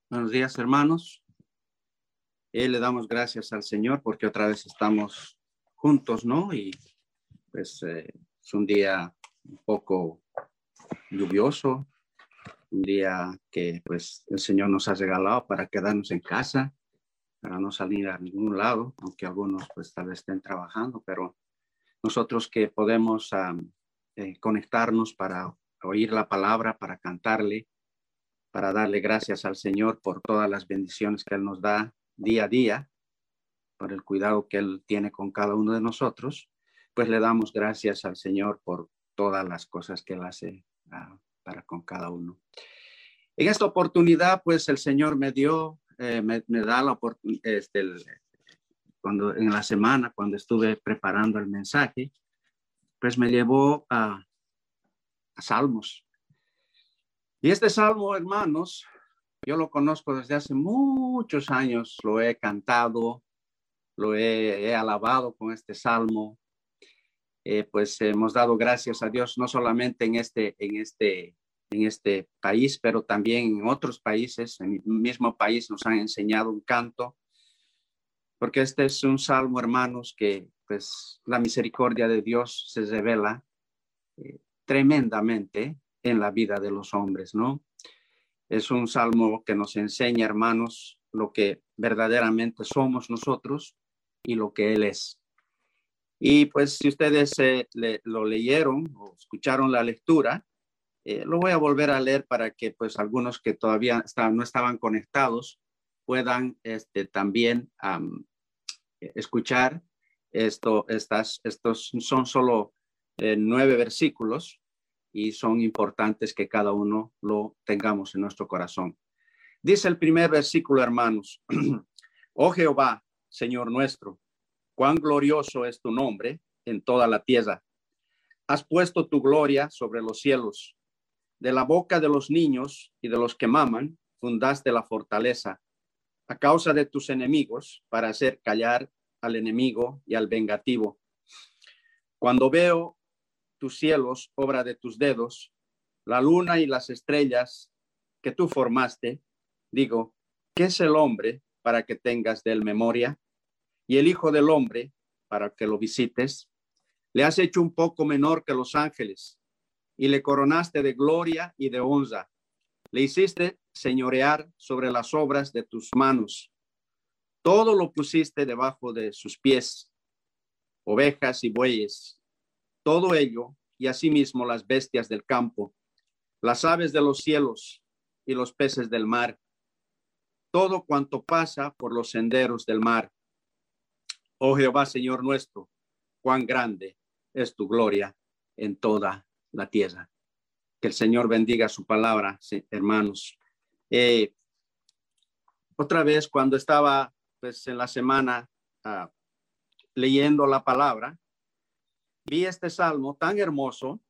Buenos días, hermanos. Le damos gracias al Señor porque otra vez estamos juntos, ¿no? Y pues es un día un poco lluvioso, un día que pues el Señor nos ha regalado para quedarnos en casa, para no salir a ningún lado, aunque algunos pues tal vez estén trabajando, pero nosotros que podemos conectarnos para oír la palabra, para cantarle, para darle gracias al Señor por todas las bendiciones que Él nos da día a día, por el cuidado que Él tiene con cada uno de nosotros, pues le damos gracias al Señor por todas las cosas que Él hace para con cada uno. En esta oportunidad, pues el Señor me dio, me da la oportunidad, cuando en la semana, cuando estuve preparando el mensaje, pues me llevó a Salmos. Y este salmo, hermanos, yo lo conozco desde hace muchos años, lo he cantado, lo he alabado con este salmo. Pues hemos dado gracias a Dios, no solamente en este país, pero también en otros países. En el mismo país nos han enseñado un canto, porque este es un salmo, hermanos, que pues la misericordia de Dios se revela tremendamente en la vida de los hombres, ¿no? Es un salmo que nos enseña, hermanos, lo que verdaderamente somos nosotros y lo que Él es. Y pues si ustedes lo leyeron o escucharon la lectura, lo voy a volver a leer para que pues algunos que todavía no estaban conectados puedan también escuchar esto. Estos son solo 9 versículos y son importantes que cada uno lo tengamos en nuestro corazón. Dice el primer versículo, hermanos: Oh Jehová, Señor nuestro, cuán glorioso es tu nombre en toda la tierra. Has puesto tu gloria sobre los cielos. De la boca de los niños y de los que maman, fundaste la fortaleza, a causa de tus enemigos, para hacer callar al enemigo y al vengativo. Cuando veo tus cielos, obra de tus dedos, la luna y las estrellas que tú formaste, digo, ¿qué es el hombre para que tengas de él memoria? Y el hijo del hombre para que lo visites. Le has hecho un poco menor que los ángeles y le coronaste de gloria y de honra. Le hiciste señorear sobre las obras de tus manos. Todo lo pusiste debajo de sus pies, ovejas y bueyes, todo ello, y asimismo las bestias del campo, las aves de los cielos y los peces del mar, todo cuanto pasa por los senderos del mar. Oh Jehová, Señor nuestro, cuán grande es tu gloria en toda la tierra. Que el Señor bendiga su palabra, sí, hermanos. Otra vez, cuando estaba pues en la semana leyendo la palabra, vi este salmo tan hermoso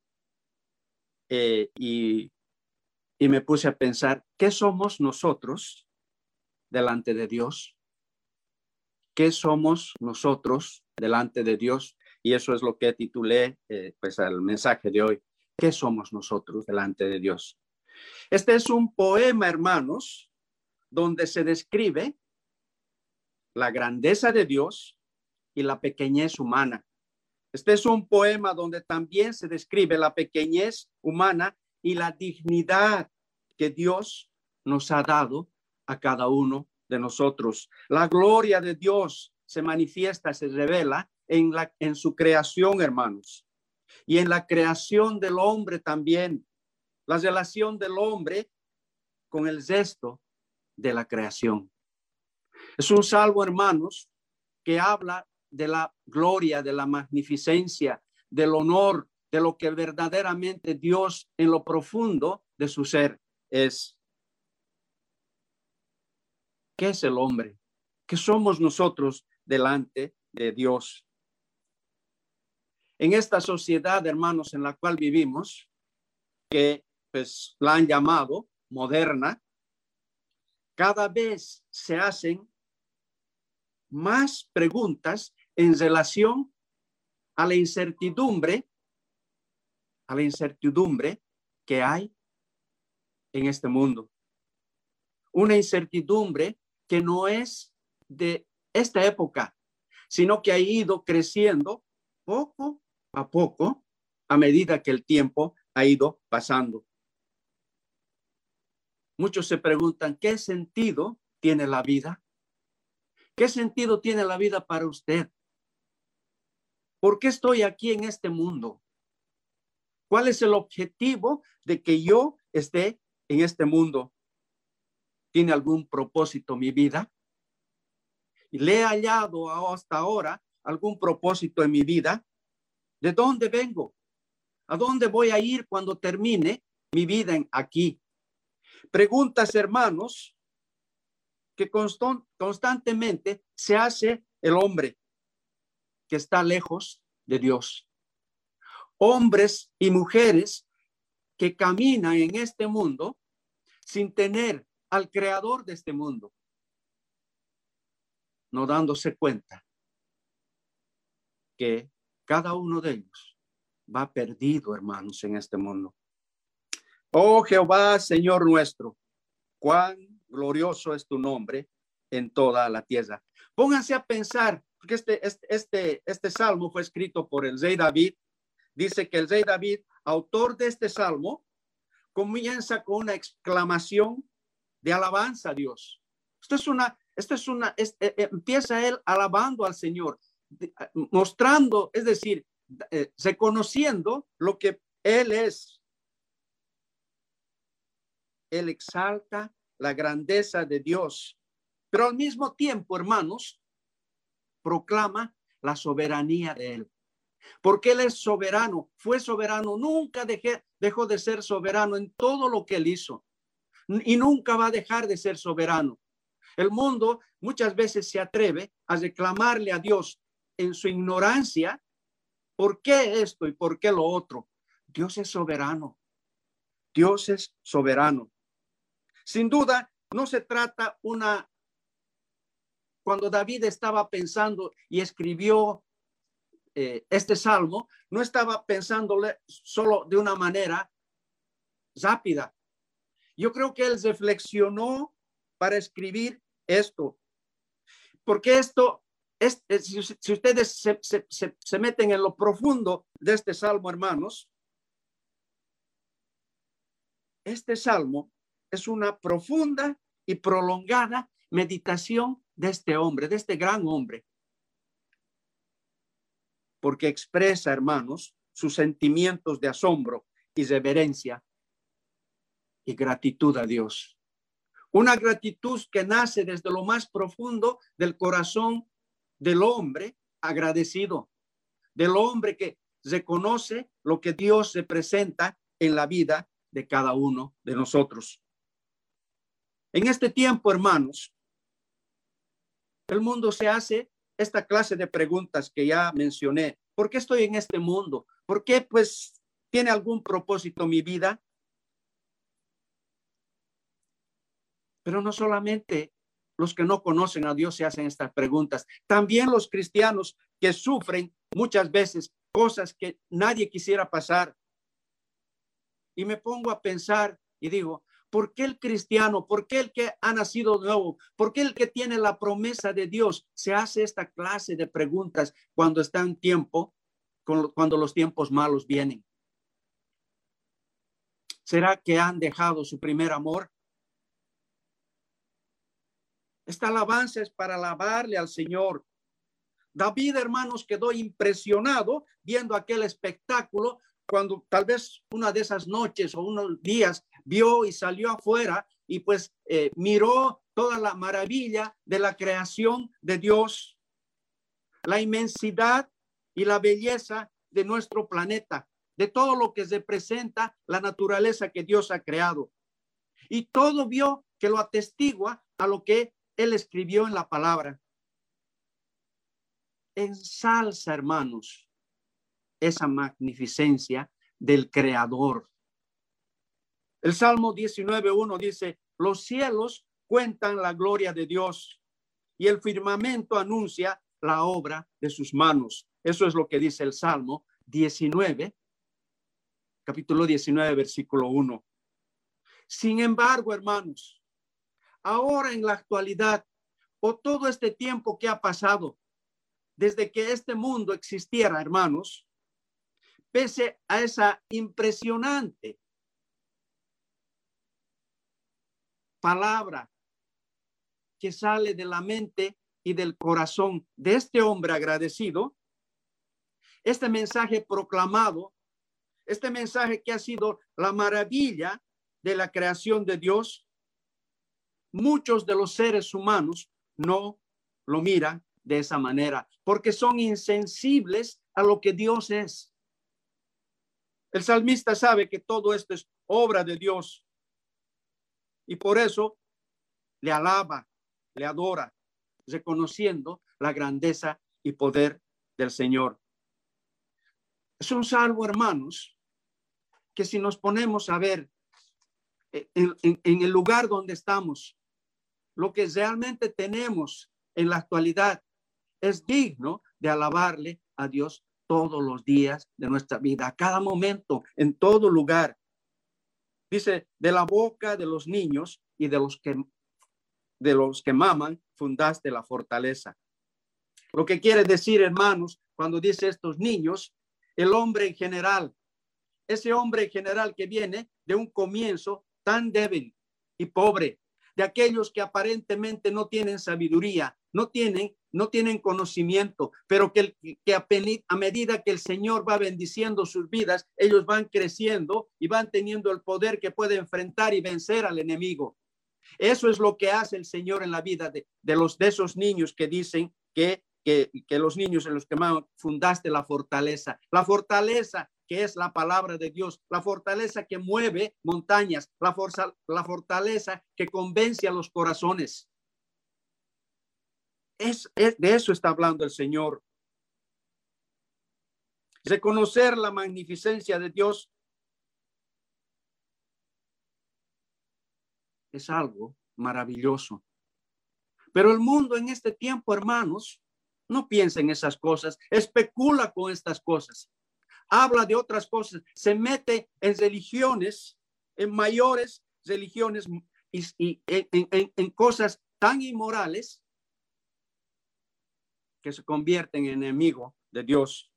y me puse a pensar, ¿qué somos nosotros delante de Dios? ¿Qué somos nosotros delante de Dios? Y eso es lo que titulé pues el mensaje de hoy. ¿Qué somos nosotros delante de Dios? Este es un poema, hermanos, donde se describe la grandeza de Dios y la pequeñez humana. Este es un poema donde también se describe la pequeñez humana y la dignidad que Dios nos ha dado a cada uno de nosotros. La gloria de Dios se manifiesta, se revela en su creación, hermanos, y en la creación del hombre también. La relación del hombre con el resto de la creación. Es un salmo, hermanos, que habla de la gloria, de la magnificencia, del honor, de lo que verdaderamente Dios en lo profundo de su ser es. ¿Qué es el hombre? ¿Qué somos nosotros delante de Dios? En esta sociedad, hermanos, en la cual vivimos, que pues la han llamado moderna, cada vez se hacen más preguntas en relación a la incertidumbre que hay en este mundo. una incertidumbre que no es de esta época, sino que ha ido creciendo poco a poco a medida que el tiempo ha ido pasando. Muchos se preguntan, ¿qué sentido tiene la vida? ¿Qué sentido tiene la vida para usted? ¿Por qué estoy aquí en este mundo? ¿Cuál es el objetivo de que yo esté en este mundo? ¿Tiene algún propósito mi vida? ¿Y le he hallado hasta ahora algún propósito en mi vida? ¿De dónde vengo? ¿A dónde voy a ir cuando termine mi vida aquí? Preguntas, hermanos, que constantemente se hace el hombre que está lejos de Dios. Hombres y mujeres que caminan en este mundo sin tener al creador de este mundo, no dándose cuenta que cada uno de ellos va perdido, hermanos, en este mundo. Oh Jehová, Señor nuestro, cuán glorioso es tu nombre en toda la tierra. Pónganse a pensar, porque este salmo fue escrito por el rey David. Dice que el rey David, autor de este salmo, comienza con una exclamación de alabanza a Dios. Empieza él alabando al Señor, mostrando, es decir, reconociendo lo que él es. Él exalta la grandeza de Dios, pero al mismo tiempo, hermanos, proclama la soberanía de él. Porque él es soberano, fue soberano, nunca dejó de ser soberano en todo lo que él hizo y nunca va a dejar de ser soberano. El mundo muchas veces se atreve a reclamarle a Dios en su ignorancia, ¿por qué esto y por qué lo otro? Dios es soberano. Dios es soberano. Sin duda, no se trata cuando David estaba pensando y escribió este salmo, no estaba pensándole solo de una manera rápida. Yo creo que él reflexionó para escribir esto, porque esto si ustedes se meten en lo profundo de este salmo, hermanos, este salmo es una profunda y prolongada meditación de este hombre, de este gran hombre, porque expresa, hermanos, sus sentimientos de asombro y reverencia y gratitud a Dios. Una gratitud que nace desde lo más profundo del corazón del hombre agradecido, del hombre que reconoce lo que Dios representa en la vida de cada uno de nosotros. En este tiempo, hermanos, el mundo se hace esta clase de preguntas que ya mencioné. ¿Por qué estoy en este mundo? ¿Por qué, pues, tiene algún propósito mi vida? Pero no solamente los que no conocen a Dios se hacen estas preguntas, también los cristianos que sufren muchas veces cosas que nadie quisiera pasar. Y me pongo a pensar y digo, ¿por qué el cristiano, por qué el que ha nacido nuevo, por qué el que tiene la promesa de Dios se hace esta clase de preguntas cuando está en tiempo, cuando los tiempos malos vienen? ¿Será que han dejado su primer amor? Esta alabanza es para alabarle al Señor. David, hermanos, quedó impresionado viendo aquel espectáculo cuando tal vez una de esas noches o unos días vio y salió afuera y pues miró toda la maravilla de la creación de Dios, la inmensidad y la belleza de nuestro planeta, de todo lo que representa la naturaleza que Dios ha creado. Y todo vio que lo atestigua a lo que él escribió en la palabra. Ensalza, hermanos, esa magnificencia del Creador. El Salmo 19:1 dice, los cielos cuentan la gloria de Dios y el firmamento anuncia la obra de sus manos. Eso es lo que dice el Salmo 19, capítulo 19, versículo 1. Sin embargo, hermanos, ahora en la actualidad, o todo este tiempo que ha pasado desde que este mundo existiera, hermanos, pese a esa impresionante palabra que sale de la mente y del corazón de este hombre agradecido, este mensaje proclamado, este mensaje que ha sido la maravilla de la creación de Dios, muchos de los seres humanos no lo miran de esa manera, porque son insensibles a lo que Dios es. El salmista sabe que todo esto es obra de Dios y por eso le alaba, le adora, reconociendo la grandeza y poder del Señor. Es un salvo, hermanos, que si nos ponemos a ver en el lugar donde estamos, lo que realmente tenemos en la actualidad es digno de alabarle a Dios todos los días de nuestra vida, a cada momento, en todo lugar. Dice, de la boca de los niños y de los que maman, fundaste la fortaleza. Lo que quiere decir, hermanos, cuando dice estos niños, el hombre en general, ese hombre en general que viene de un comienzo tan débil y pobre, de aquellos que aparentemente no tienen sabiduría, no tienen conocimiento, pero que a medida que el Señor va bendiciendo sus vidas, ellos van creciendo y van teniendo el poder que puede enfrentar y vencer al enemigo. Eso es lo que hace el Señor en la vida de esos niños que dicen que los niños en los que fundaste la fortaleza que es la palabra de Dios, la fortaleza que mueve montañas, la fortaleza que convence a los corazones. De eso está hablando el Señor. Reconocer la magnificencia de Dios es algo maravilloso. Pero el mundo en este tiempo, hermanos, no piensa en esas cosas, especula con estas cosas, habla de otras cosas, se mete en religiones, en mayores religiones y en cosas tan inmorales que se convierten en enemigo de Dios,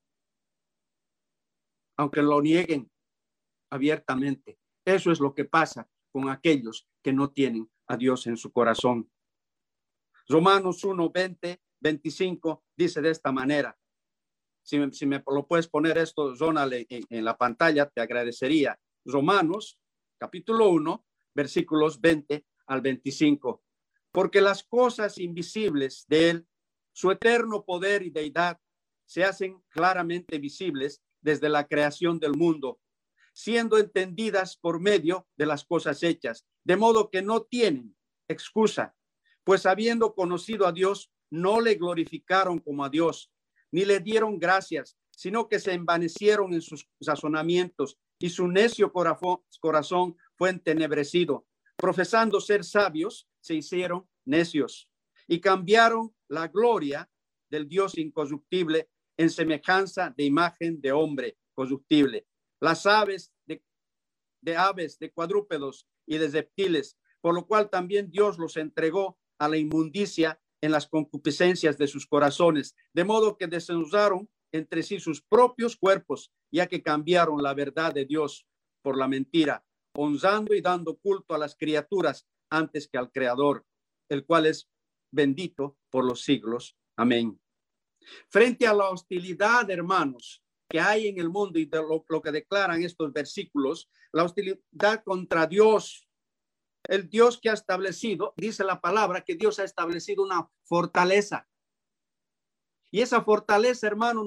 aunque lo nieguen abiertamente. Eso es lo que pasa con aquellos que no tienen a Dios en su corazón. Romanos 1:20-25 dice de esta manera. Si me lo puedes poner esto, Ronald, en la pantalla, te agradecería. Romanos, capítulo 1, versículos 20 al 25. Porque las cosas invisibles de él, su eterno poder y deidad, se hacen claramente visibles desde la creación del mundo, siendo entendidas por medio de las cosas hechas, de modo que no tienen excusa, pues habiendo conocido a Dios, no le glorificaron como a Dios, ni le dieron gracias, sino que se envanecieron en sus razonamientos y su necio corazón fue entenebrecido. Profesando ser sabios, se hicieron necios y cambiaron la gloria del Dios incorruptible en semejanza de imagen de hombre corruptible. Las aves de aves, de cuadrúpedos y de reptiles, por lo cual también Dios los entregó a la inmundicia en las concupiscencias de sus corazones, de modo que desecharon entre sí sus propios cuerpos, ya que cambiaron la verdad de Dios por la mentira, honrando y dando culto a las criaturas antes que al Creador, el cual es bendito por los siglos. Amén. Frente a la hostilidad, hermanos, que hay en el mundo y de lo que declaran estos versículos, la hostilidad contra Dios, el Dios que ha establecido, dice la palabra que Dios ha establecido una fortaleza. Y esa fortaleza, hermano,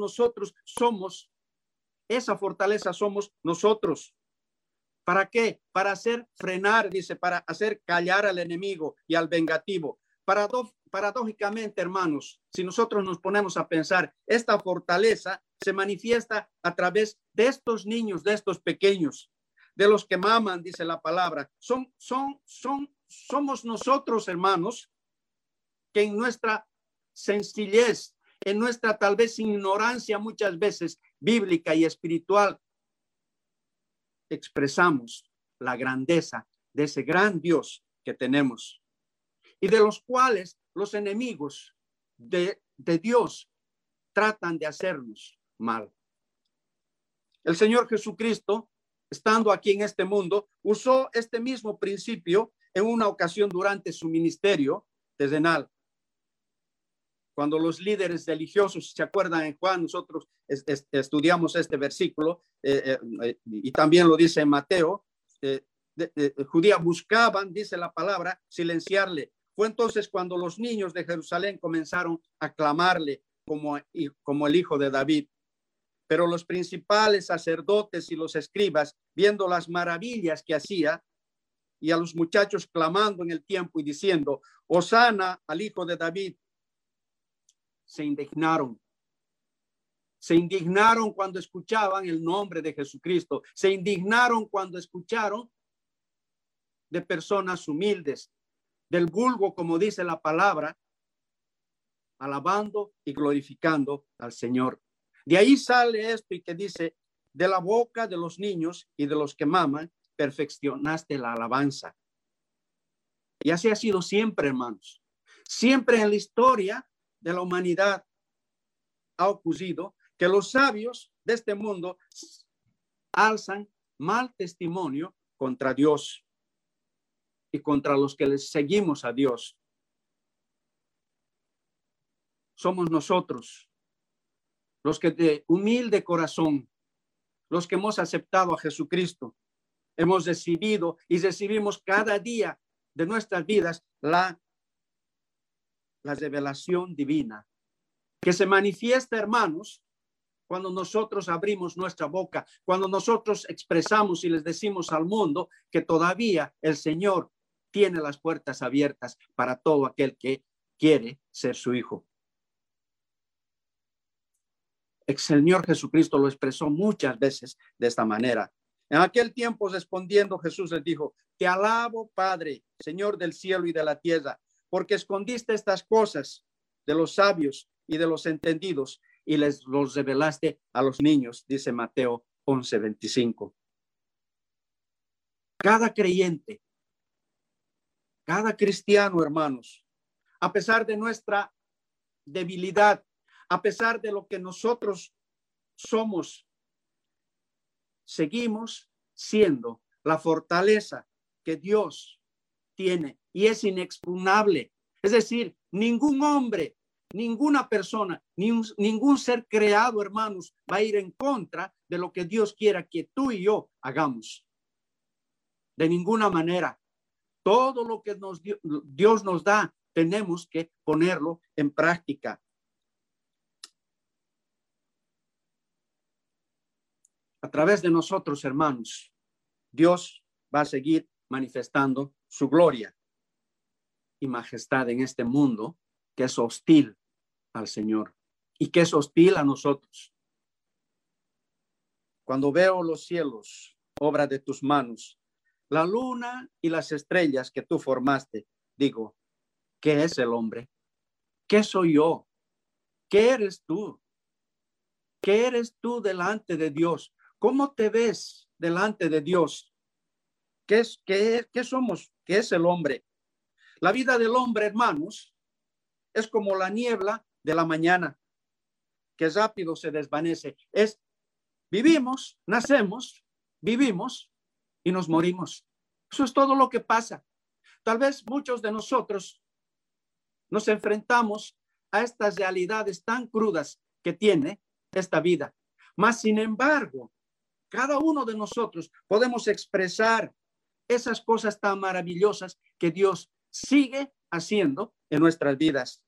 esa fortaleza somos nosotros. ¿Para qué? Para hacer frenar, dice, para hacer callar al enemigo y al vengativo. Paradójicamente, hermanos, si nosotros nos ponemos a pensar, esta fortaleza se manifiesta a través de estos niños, de estos pequeños, de los que maman, dice la palabra. Somos nosotros, hermanos, que en nuestra sencillez, en nuestra tal vez ignorancia muchas veces bíblica y espiritual, expresamos la grandeza de ese gran Dios que tenemos. y de los cuales los enemigos de Dios tratan de hacernos mal. El Señor Jesucristo, estando aquí en este mundo, usó este mismo principio en una ocasión durante su ministerio terrenal. Cuando los líderes religiosos, ¿se acuerdan en Juan? Nosotros estudiamos este versículo y también lo dice en Mateo. Judía buscaban, dice la palabra, silenciarle. Fue entonces cuando los niños de Jerusalén comenzaron a clamarle como el hijo de David. Pero los principales sacerdotes y los escribas, viendo las maravillas que hacía y a los muchachos clamando en el tiempo y diciendo, Hosana al hijo de David, se indignaron. Se indignaron cuando escuchaban el nombre de Jesucristo. Se indignaron cuando escucharon de personas humildes, del vulgo, como dice la palabra, alabando y glorificando al Señor. De ahí sale esto y que dice, de la boca de los niños y de los que maman, perfeccionaste la alabanza. Y así ha sido siempre, hermanos. Siempre en la historia de la humanidad ha ocurrido que los sabios de este mundo alzan mal testimonio contra Dios y contra los que les seguimos a Dios. Somos nosotros, los que de humilde corazón, los que hemos aceptado a Jesucristo, hemos recibido y recibimos cada día de nuestras vidas la revelación divina, que se manifiesta, hermanos, cuando nosotros abrimos nuestra boca, cuando nosotros expresamos y les decimos al mundo que todavía el Señor tiene las puertas abiertas para todo aquel que quiere ser su hijo. El Señor Jesucristo lo expresó muchas veces de esta manera. En aquel tiempo, respondiendo, Jesús les dijo, te alabo, Padre, Señor del cielo y de la tierra, porque escondiste estas cosas de los sabios y de los entendidos y los revelaste a los niños, dice Mateo 11:25. Cada creyente, cada cristiano, hermanos, a pesar de nuestra debilidad, a pesar de lo que nosotros somos, seguimos siendo la fortaleza que Dios tiene y es inexpugnable. Es decir, ningún hombre, ninguna persona, ningún ser creado, hermanos, va a ir en contra de lo que Dios quiera que tú y yo hagamos. De ninguna manera. Todo lo que Dios nos da, tenemos que ponerlo en práctica. A través de nosotros, hermanos, Dios va a seguir manifestando su gloria y majestad en este mundo que es hostil al Señor y que es hostil a nosotros. Cuando veo los cielos, obra de tus manos, la luna y las estrellas que tú formaste, digo, ¿qué es el hombre? ¿Qué soy yo? ¿Qué eres tú? ¿Qué eres tú delante de Dios? ¿Cómo te ves delante de Dios? ¿Qué somos? ¿Qué es el hombre? La vida del hombre, hermanos, es como la niebla de la mañana, que rápido se desvanece. Vivimos, nacemos, vivimos y nos morimos. Eso es todo lo que pasa. Tal vez muchos de nosotros nos enfrentamos a estas realidades tan crudas que tiene esta vida. Mas, sin embargo, cada uno de nosotros podemos expresar esas cosas tan maravillosas que Dios sigue haciendo en nuestras vidas.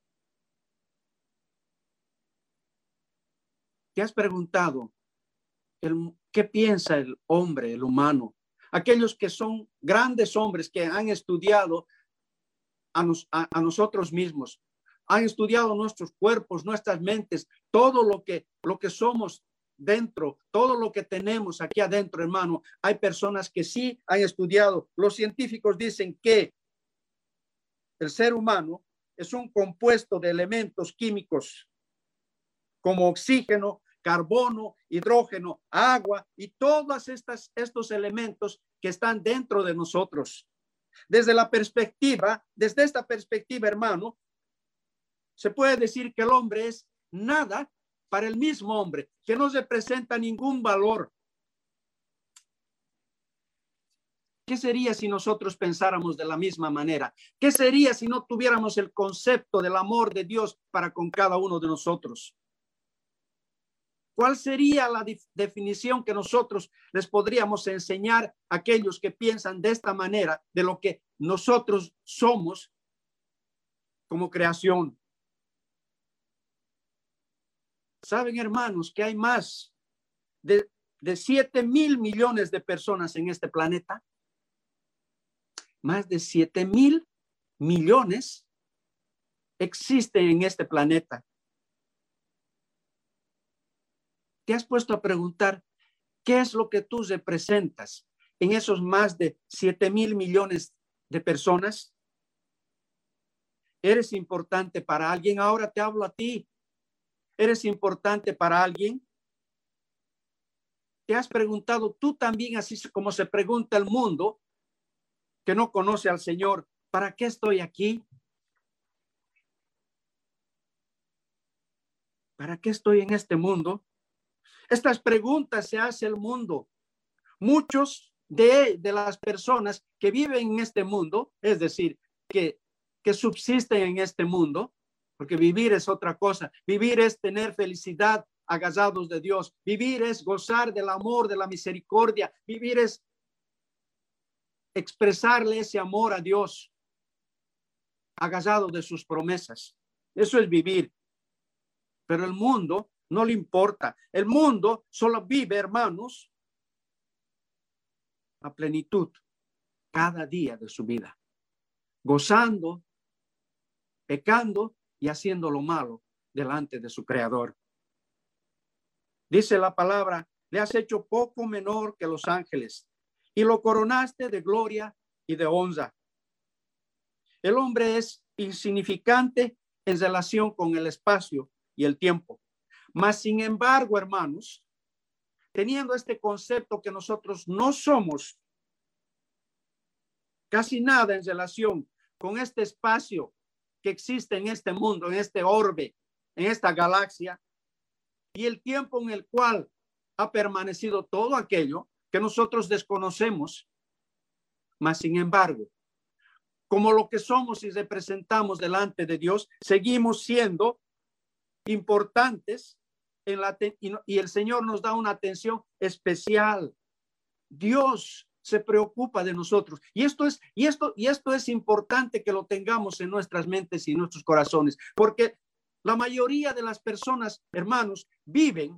¿Te has preguntado qué piensa el hombre, el humano? Aquellos que son grandes hombres que han estudiado a nosotros mismos, han estudiado nuestros cuerpos, nuestras mentes, todo lo que somos dentro, todo lo que tenemos aquí adentro, hermano. Hay personas que sí han estudiado. Los científicos dicen que el ser humano es un compuesto de elementos químicos como oxígeno, carbono, hidrógeno, agua y todos estos elementos que están dentro de nosotros. Desde esta perspectiva, hermano, se puede decir que el hombre es nada para el mismo hombre, que no representa ningún valor. ¿Qué sería si nosotros pensáramos de la misma manera? ¿Qué sería si no tuviéramos el concepto del amor de Dios para con cada uno de nosotros? ¿Cuál sería la definición que nosotros les podríamos enseñar a aquellos que piensan de esta manera de lo que nosotros somos como creación? Saben, hermanos, que hay más de 7,000 millones de personas en este planeta. Más de 7,000 millones existen en este planeta. ¿Te has puesto a preguntar qué es lo que tú representas en esos más de 7,000 millones de personas? ¿Eres importante para alguien? Ahora te hablo a ti. ¿Eres importante para alguien? ¿Te has preguntado tú también, así como se pregunta el mundo que no conoce al Señor, ¿para qué estoy aquí? ¿Para qué estoy en este mundo? Estas preguntas se hace el mundo. Muchos de las personas que viven en este mundo, es decir, que subsisten en este mundo, porque vivir es otra cosa. Vivir es tener felicidad agasados de Dios. Vivir es gozar del amor, de la misericordia. Vivir es expresarle ese amor a Dios, agasado de sus promesas. Eso es vivir. Pero el mundo no le importa. El mundo solo vive, hermanos, a plenitud cada día de su vida, gozando, pecando y haciendo lo malo delante de su Creador. Dice la palabra, le has hecho poco menor que los ángeles y lo coronaste de gloria y de honra. El hombre es insignificante en relación con el espacio y el tiempo. Mas, sin embargo, hermanos, teniendo este concepto que nosotros no somos casi nada en relación con este espacio que existe en este mundo, en este orbe, en esta galaxia, y el tiempo en el cual ha permanecido todo aquello que nosotros desconocemos, mas sin embargo, como lo que somos y representamos delante de Dios, seguimos siendo importantes y el Señor nos da una atención especial. Dios se preocupa de nosotros y esto es importante que lo tengamos en nuestras mentes y nuestros corazones, porque la mayoría de las personas, hermanos, viven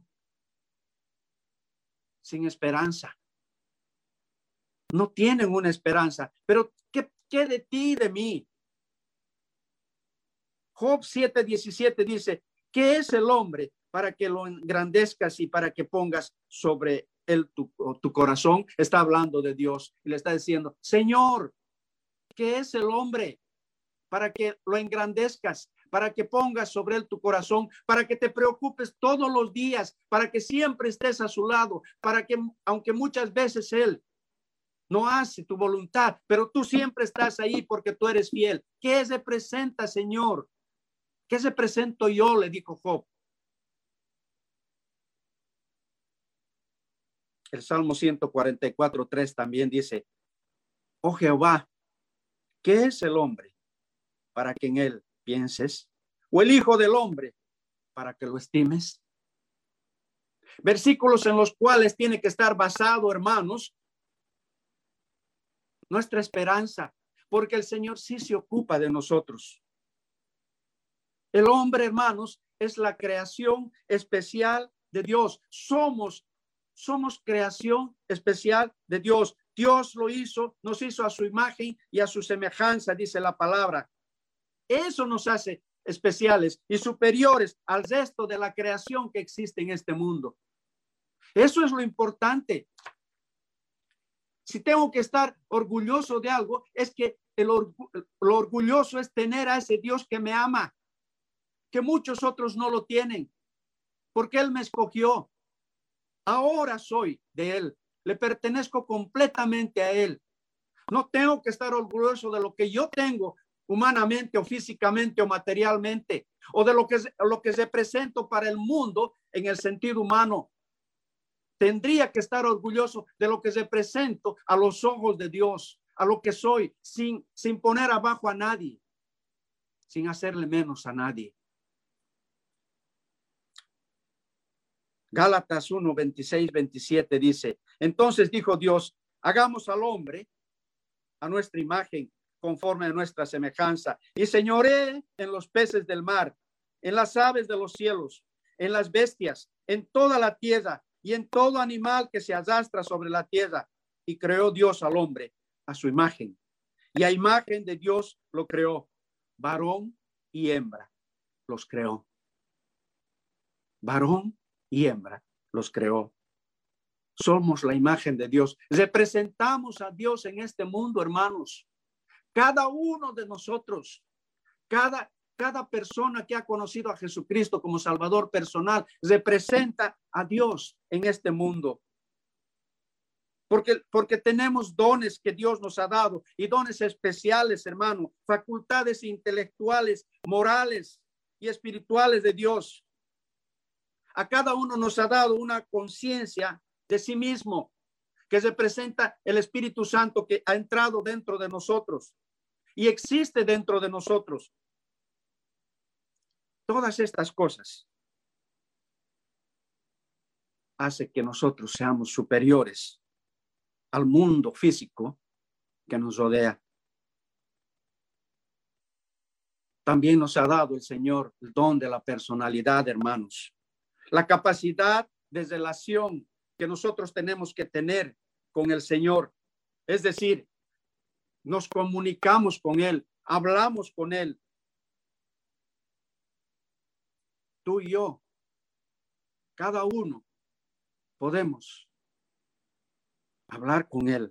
sin esperanza. No tienen una esperanza, pero ¿qué de ti y de mí? Job 7:17 dice, ¿qué es el hombre para que lo engrandezcas y para que pongas sobre él tu corazón? Está hablando de Dios y le está diciendo, Señor, ¿qué es el hombre para que lo engrandezcas, para que pongas sobre él tu corazón, para que te preocupes todos los días, para que siempre estés a su lado, para que, aunque muchas veces él no hace tu voluntad, pero tú siempre estás ahí porque tú eres fiel? ¿Qué representa, Señor? ¿Qué represento yo? Le dijo Job. El Salmo 144:3 también dice, oh Jehová, ¿qué es el hombre para que en él pienses? ¿O el hijo del hombre para que lo estimes? Versículos en los cuales tiene que estar basado, hermanos, nuestra esperanza, porque el Señor sí se ocupa de nosotros. El hombre, hermanos, es la creación especial de Dios. Somos creación especial de Dios. Dios lo hizo, nos hizo a su imagen y a su semejanza, dice la palabra. Eso nos hace especiales y superiores al resto de la creación que existe en este mundo. Eso es lo importante. Si tengo que estar orgulloso de algo, es que lo orgulloso es tener a ese Dios que me ama, que muchos otros no lo tienen, porque Él me escogió. Ahora soy de Él, le pertenezco completamente a Él. No tengo que estar orgulloso de lo que yo tengo humanamente o físicamente o materialmente, o de lo que represento para el mundo en el sentido humano. Tendría que estar orgulloso de lo que represento a los ojos de Dios, a lo que soy, sin poner abajo a nadie, sin hacerle menos a nadie. Gálatas 1, 26, 27 dice: entonces dijo Dios, hagamos al hombre a nuestra imagen, conforme a nuestra semejanza, y señoree en los peces del mar, en las aves de los cielos, en las bestias, en toda la tierra y en todo animal que se arrastra sobre la tierra. Y creó Dios al hombre a su imagen, y a imagen de Dios lo creó, varón y hembra los creó. Varón y hembra los creó. Somos la imagen de Dios. Representamos a Dios en este mundo, hermanos. Cada uno de nosotros, cada persona que ha conocido a Jesucristo como Salvador personal, representa a Dios en este mundo. Porque tenemos dones que Dios nos ha dado, y dones especiales, hermano, facultades intelectuales, morales y espirituales de Dios. A cada uno nos ha dado una conciencia de sí mismo, que representa el Espíritu Santo que ha entrado dentro de nosotros y existe dentro de nosotros. Todas estas cosas hacen que nosotros seamos superiores al mundo físico que nos rodea. También nos ha dado el Señor el don de la personalidad, hermanos. La capacidad de relación que nosotros tenemos que tener con el Señor. Es decir, nos comunicamos con Él, hablamos con Él. Tú y yo, cada uno, podemos hablar con Él.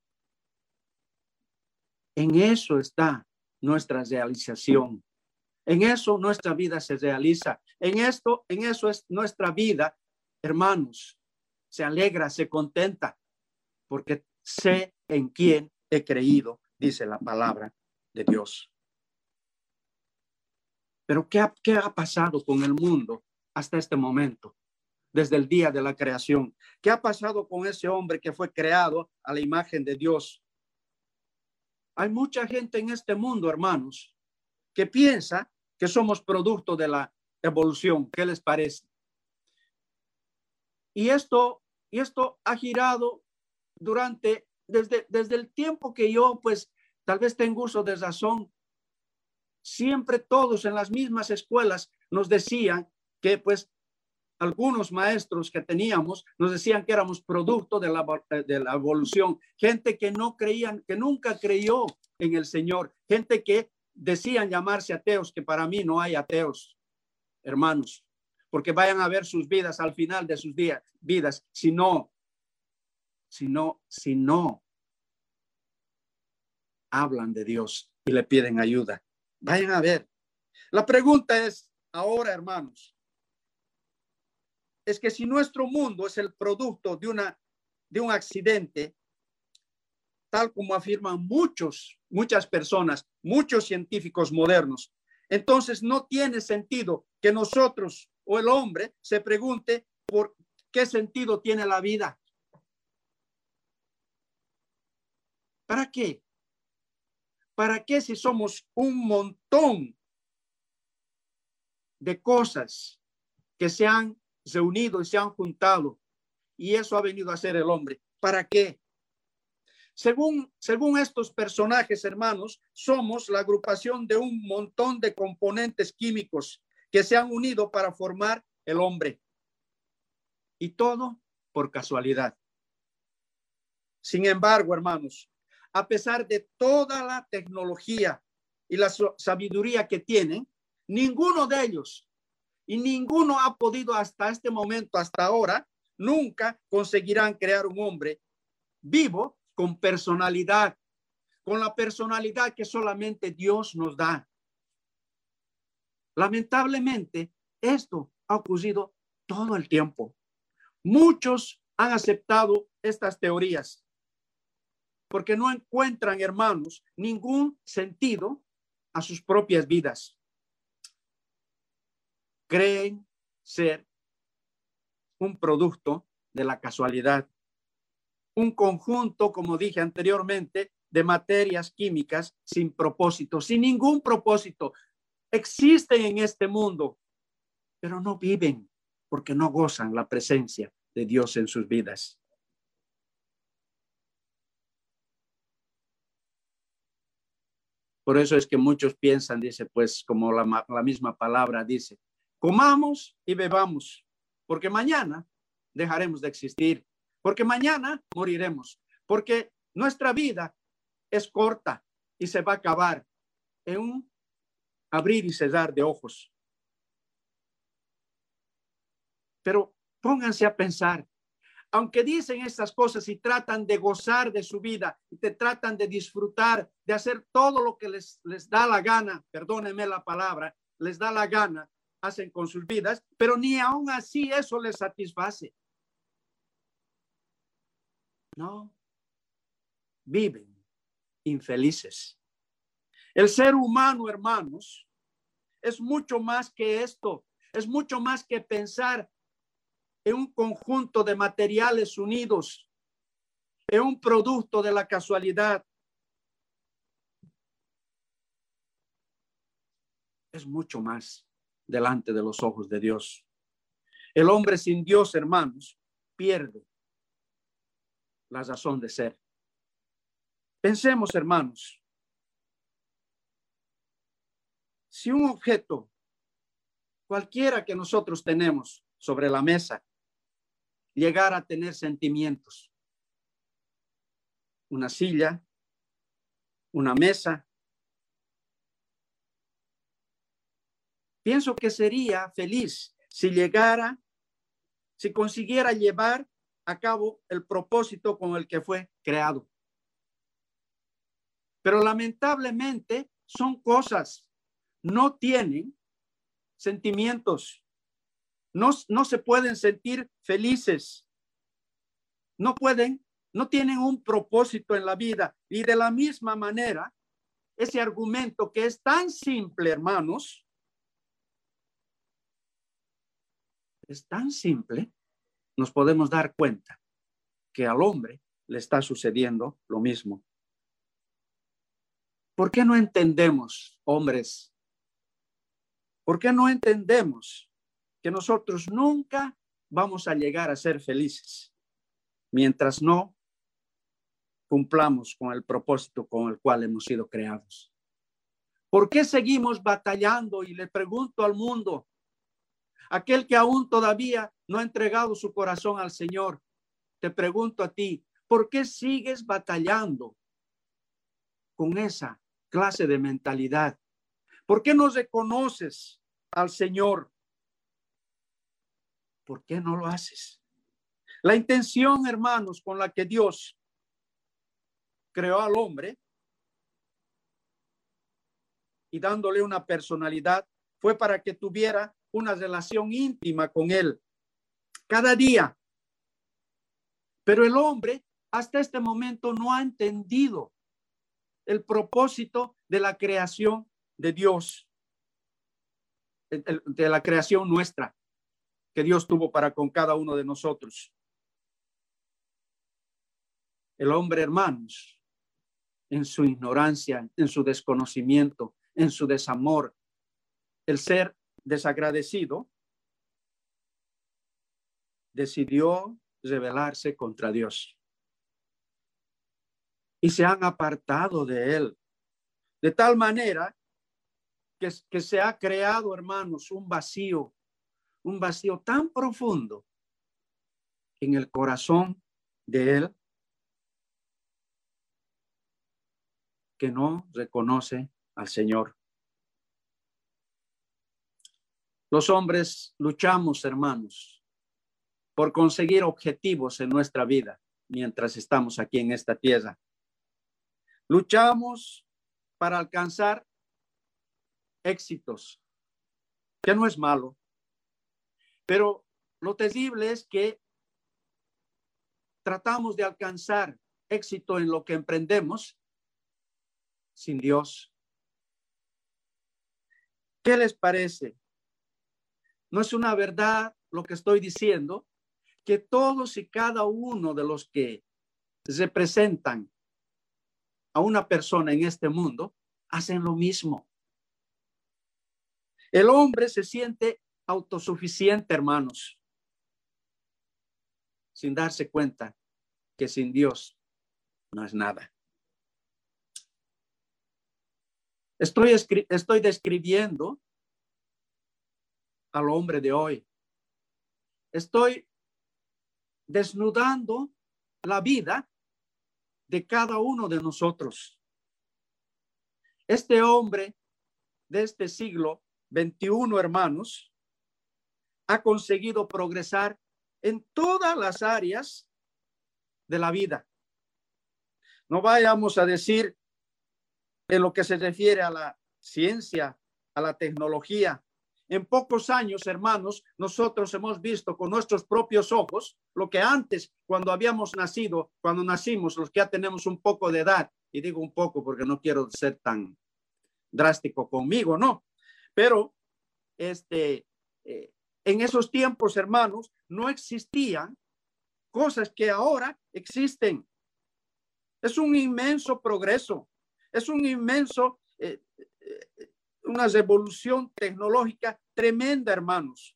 En eso está nuestra realización. En eso nuestra vida se realiza. En eso es nuestra vida, hermanos. Se alegra, se contenta, porque sé en quién he creído, dice la palabra de Dios. Pero ¿qué ha pasado con el mundo hasta este momento? Desde el día de la creación. ¿Qué ha pasado con ese hombre que fue creado a la imagen de Dios? Hay mucha gente en este mundo, hermanos, que piensa que somos producto de la evolución. ¿Qué les parece? Y esto ha girado desde el tiempo que yo, pues, tal vez tengo uso de razón. Siempre todos en las mismas escuelas nos decían que, pues, algunos maestros que teníamos nos decían que éramos producto de la evolución. Gente que no creían, que nunca creyó en el Señor. Gente que decían llamarse ateos, que para mí no hay ateos, hermanos, porque vayan a ver sus vidas al final de sus vidas. Si no hablan de Dios y le piden ayuda, vayan a ver. La pregunta es ahora, hermanos, es que si nuestro mundo es el producto de un accidente, tal como afirman muchas personas, muchos científicos modernos, entonces no tiene sentido que nosotros o el hombre se pregunte por qué sentido tiene la vida. ¿Para qué? ¿Para qué si somos un montón de cosas que se han reunido y se han juntado, y eso ha venido a ser el hombre? ¿Para qué? Según estos personajes, hermanos, somos la agrupación de un montón de componentes químicos que se han unido para formar el hombre. Y todo por casualidad. Sin embargo, hermanos, a pesar de toda la tecnología y la sabiduría que tienen, ninguno de ellos y ninguno ha podido hasta este momento, hasta ahora, nunca conseguirán crear un hombre vivo con personalidad, con la personalidad que solamente Dios nos da. Lamentablemente, esto ha ocurrido todo el tiempo. Muchos han aceptado estas teorías, porque no encuentran, hermanos, ningún sentido a sus propias vidas. Creen ser un producto de la casualidad, un conjunto, como dije anteriormente, de materias químicas sin propósito, sin ningún propósito. Existen en este mundo, pero no viven porque no gozan la presencia de Dios en sus vidas. Por eso es que muchos piensan, dice, pues como la misma palabra dice, comamos y bebamos, porque mañana dejaremos de existir, porque mañana moriremos, porque nuestra vida es corta y se va a acabar en un abrir y cerrar de ojos. Pero pónganse a pensar, aunque dicen estas cosas y tratan de gozar de su vida y te tratan de disfrutar, de hacer todo lo que les da la gana, perdónenme la palabra, les da la gana, hacen con sus vidas, pero ni aún así eso les satisface. No, viven infelices. El ser humano, hermanos, es mucho más que esto, es mucho más que pensar en un conjunto de materiales unidos, en un producto de la casualidad. Es mucho más delante de los ojos de Dios. El hombre sin Dios, hermanos, pierde la razón de ser. Pensemos, hermanos, si un objeto, cualquiera que nosotros tenemos sobre la mesa, llegara a tener sentimientos, una silla, una mesa, pienso que sería feliz si consiguiera llevar a cabo el propósito con el que fue creado. Pero lamentablemente son cosas, no tienen sentimientos, no se pueden sentir felices, no tienen un propósito en la vida. Y de la misma manera, ese argumento que es tan simple, hermanos, es tan simple, nos podemos dar cuenta que al hombre le está sucediendo lo mismo. ¿Por qué no entendemos, hombres? ¿Por qué no entendemos que nosotros nunca vamos a llegar a ser felices mientras no cumplamos con el propósito con el cual hemos sido creados? ¿Por qué seguimos batallando? Y le pregunto al mundo, aquel que aún todavía no ha entregado su corazón al Señor, te pregunto a ti, ¿por qué sigues batallando con esa clase de mentalidad? ¿Por qué no reconoces al Señor? ¿Por qué no lo haces? La intención, hermanos, con la que Dios creó al hombre y dándole una personalidad fue para que tuviera una relación íntima con él cada día. Pero el hombre hasta este momento no ha entendido el propósito de la creación de Dios, de la creación nuestra que Dios tuvo para con cada uno de nosotros. El hombre, hermanos, en su ignorancia, en su desconocimiento, en su desamor, el ser desagradecido, decidió rebelarse contra Dios y se han apartado de él, de tal manera que se ha creado, hermanos, un vacío tan profundo en el corazón de él que no reconoce al Señor. Los hombres luchamos, hermanos, por conseguir objetivos en nuestra vida mientras estamos aquí en esta tierra. Luchamos para alcanzar éxitos, que no es malo, pero lo terrible es que tratamos de alcanzar éxito en lo que emprendemos sin Dios. ¿Qué les parece? ¿No es una verdad lo que estoy diciendo? Que todos y cada uno de los que representan a una persona en este mundo hacen lo mismo. El hombre se siente autosuficiente, hermanos, sin darse cuenta que sin Dios no es nada. Estoy describiendo al hombre de hoy. Estoy desnudando la vida de cada uno de nosotros. Este hombre de este siglo XXI, hermanos, ha conseguido progresar en todas las áreas de la vida. No vayamos a decir en lo que se refiere a la ciencia, a la tecnología. En pocos años, hermanos, nosotros hemos visto con nuestros propios ojos lo que antes, cuando habíamos nacido, cuando nacimos, los que ya tenemos un poco de edad, y digo un poco porque no quiero ser tan drástico conmigo, no, pero en esos tiempos, hermanos, no existían cosas que ahora existen. Es un inmenso progreso, es un inmenso, una revolución tecnológica tremenda, hermanos.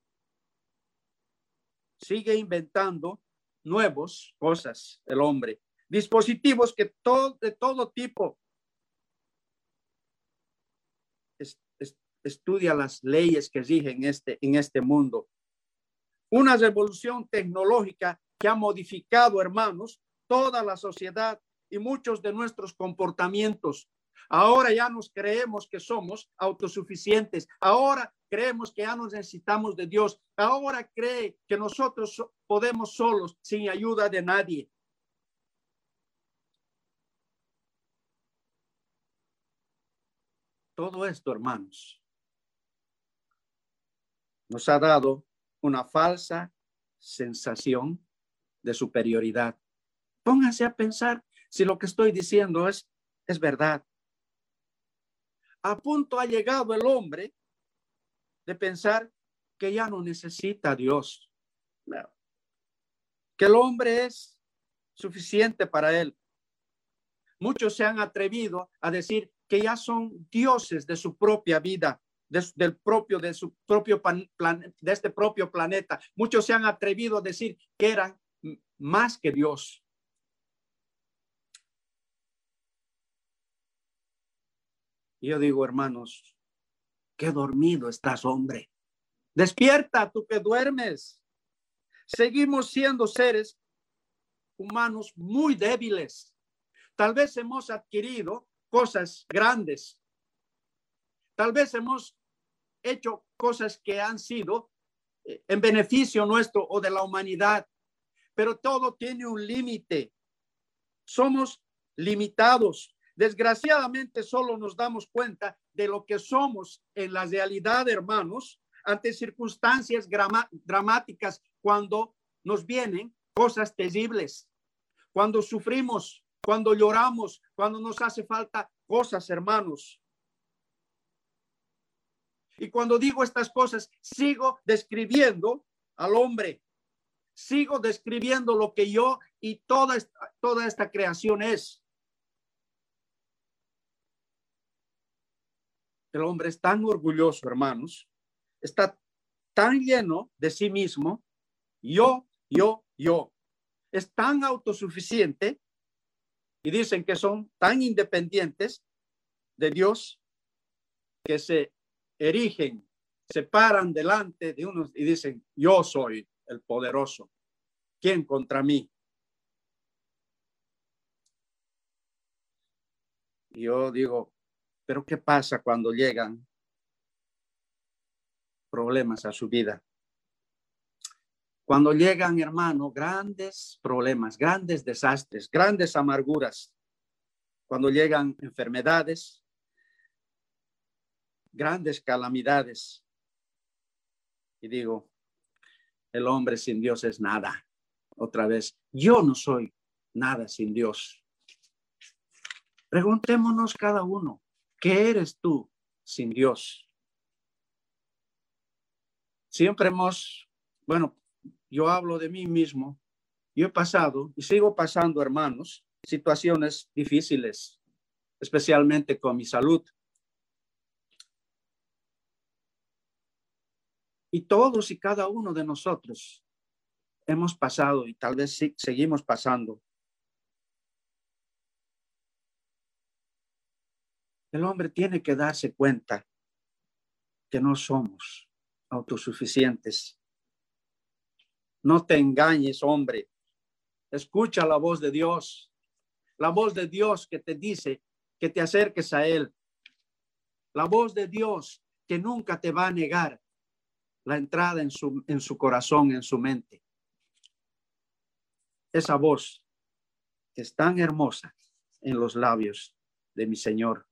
Sigue inventando nuevas cosas el hombre, dispositivos que de todo tipo. Estudia las leyes que rigen en este mundo. Una revolución tecnológica que ha modificado, hermanos, toda la sociedad y muchos de nuestros comportamientos. Ahora ya nos creemos que somos autosuficientes. Ahora creemos que ya no necesitamos de Dios. Ahora cree que nosotros podemos solos, sin ayuda de nadie. Todo esto, hermanos, nos ha dado una falsa sensación de superioridad. Pónganse a pensar si lo que estoy diciendo es verdad. A punto ha llegado el hombre de pensar que ya no necesita a Dios, que el hombre es suficiente para él. Muchos se han atrevido a decir que ya son dioses de su propia vida, de este propio planeta. Muchos se han atrevido a decir que eran más que Dios. Y yo digo, hermanos, qué dormido estás, hombre. Despierta, tú que duermes. Seguimos siendo seres humanos muy débiles. Tal vez hemos adquirido cosas grandes. Tal vez hemos hecho cosas que han sido en beneficio nuestro o de la humanidad, pero todo tiene un límite. Somos limitados. Desgraciadamente solo nos damos cuenta de lo que somos en la realidad, hermanos, ante circunstancias dramáticas, cuando nos vienen cosas terribles, cuando sufrimos, cuando lloramos, cuando nos hace falta cosas, hermanos. Y cuando digo estas cosas, sigo describiendo al hombre, sigo describiendo lo que yo y toda esta creación es. El hombre es tan orgulloso, hermanos, está tan lleno de sí mismo, yo. Es tan autosuficiente y dicen que son tan independientes de Dios que se erigen, se paran delante de unos y dicen, yo soy el poderoso. ¿Quién contra mí? Y yo digo, pero ¿qué pasa cuando llegan problemas a su vida? Cuando llegan, hermano, grandes problemas, grandes desastres, grandes amarguras, cuando llegan enfermedades, grandes calamidades. Y digo, el hombre sin Dios es nada. Otra vez, yo no soy nada sin Dios. Preguntémonos cada uno, ¿qué eres tú sin Dios? Siempre yo hablo de mí mismo. Yo he pasado y sigo pasando, hermanos, situaciones difíciles, especialmente con mi salud. Y todos y cada uno de nosotros hemos pasado y tal vez seguimos pasando. El hombre tiene que darse cuenta que no somos autosuficientes. No te engañes, hombre. Escucha la voz de Dios. La voz de Dios que te dice que te acerques a Él. La voz de Dios que nunca te va a negar la entrada en su corazón, en su mente. Esa voz que es tan hermosa en los labios de mi Señor.